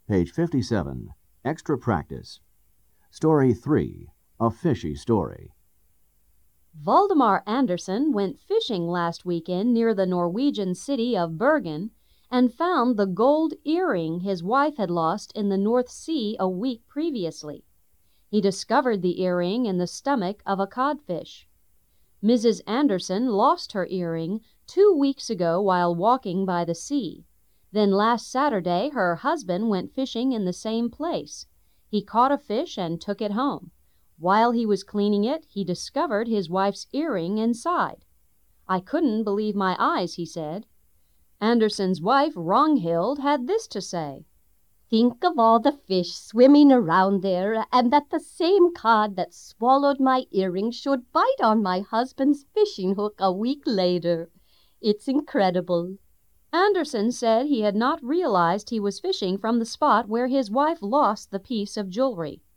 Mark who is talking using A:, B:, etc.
A: Page 57. Extra practice. Story 3. A Fishy Story.
B: Valdemar Anderson went fishing last weekend near the Norwegian city of Bergen and found the gold earring his wife had lost in the North Sea a week previously. He discovered the earring in the stomach of a codfish. Mrs. Anderson lost her earring 2 weeks ago while walking by the sea. Then last Saturday her husband went fishing in the same place. He caught a fish and took it home. While he was cleaning it, he discovered his wife's earring inside. "I couldn't believe my eyes," he said. Anderson's wife, Ragnhild, had this to say:
C: "Think of all the fish swimming around there, and that the same cod that swallowed my earring should bite on my husband's fishing hook a week later. It's incredible."
B: Anderson said he had not realized he was fishing from the spot where his wife lost the piece of jewelry.